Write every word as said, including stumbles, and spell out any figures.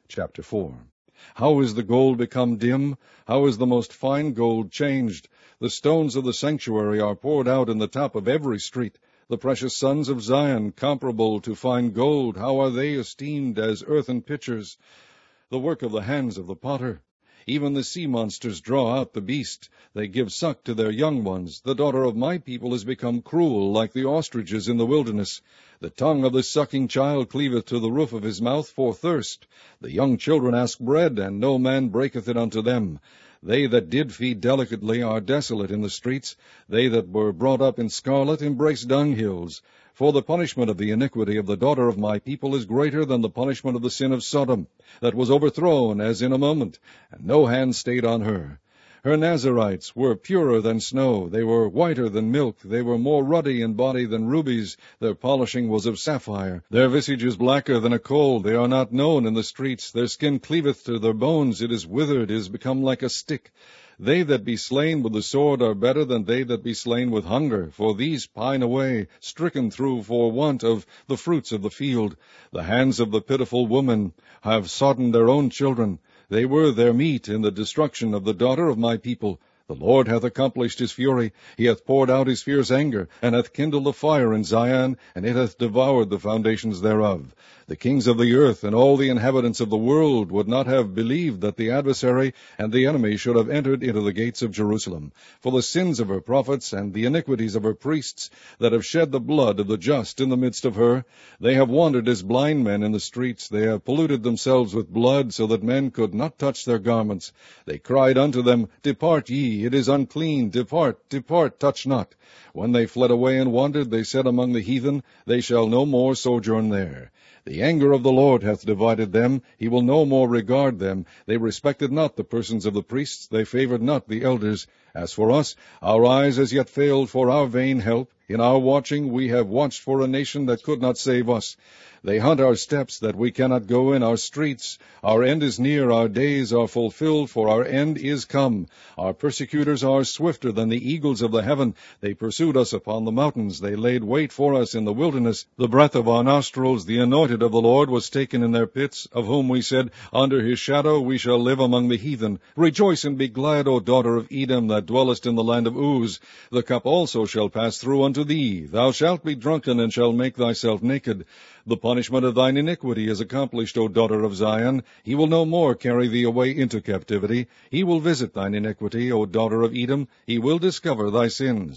Chapter four. How is the gold become dim? How is the most fine gold changed? The stones of the sanctuary are poured out in the top of every street. The precious sons of Zion, comparable to fine gold, how are they esteemed as earthen pitchers, the work of the hands of the potter? Even the sea monsters draw out the beast. They give suck to their young ones. The daughter of my people is become cruel, like the ostriches in the wilderness. The tongue of the sucking child cleaveth to the roof of his mouth for thirst. The young children ask bread, and no man breaketh it unto them. They that did feed delicately are desolate in the streets. They that were brought up in scarlet embrace dunghills. For the punishment of the iniquity of the daughter of my people is greater than the punishment of the sin of Sodom, that was overthrown as in a moment, and no hand stayed on her. Her Nazarites were purer than snow, they were whiter than milk, they were more ruddy in body than rubies, their polishing was of sapphire. Their visage is blacker than a coal, they are not known in the streets, their skin cleaveth to their bones, it is withered, it is become like a stick. They that be slain with the sword are better than they that be slain with hunger, for these pine away, stricken through for want of the fruits of the field. The hands of the pitiful woman have sodden their own children. They were their meat in the destruction of the daughter of my people. The Lord hath accomplished his fury, he hath poured out his fierce anger, and hath kindled a fire in Zion, and it hath devoured the foundations thereof. The kings of the earth and all the inhabitants of the world would not have believed that the adversary and the enemy should have entered into the gates of Jerusalem. For the sins of her prophets and the iniquities of her priests, that have shed the blood of the just in the midst of her, they have wandered as blind men in the streets. They have polluted themselves with blood, so that men could not touch their garments. They cried unto them, Depart ye, it is unclean, depart, depart, touch not. When they fled away and wandered, they said among the heathen, They shall no more sojourn there. The anger of the Lord hath divided them, he will no more regard them. They respected not the persons of the priests, they favored not the elders. As for us, our eyes as yet failed for our vain help. In our watching we have watched for a nation that could not save us. They hunt our steps, that we cannot go in our streets. Our end is near, our days are fulfilled, for our end is come. Our persecutors are swifter than the eagles of the heaven. They pursued us upon the mountains. They laid wait for us in the wilderness. The breath of our nostrils, the anointed of the Lord, was taken in their pits, of whom we said, Under his shadow we shall live among the heathen. Rejoice and be glad, O daughter of Edom, that dwellest in the land of Uz. The cup also shall pass through unto thee. Thou shalt be drunken, and shalt make thyself naked. The punishment of thine iniquity is accomplished, O daughter of Zion. He will no more carry thee away into captivity. He will visit thine iniquity, O daughter of Edom. He will discover thy sins.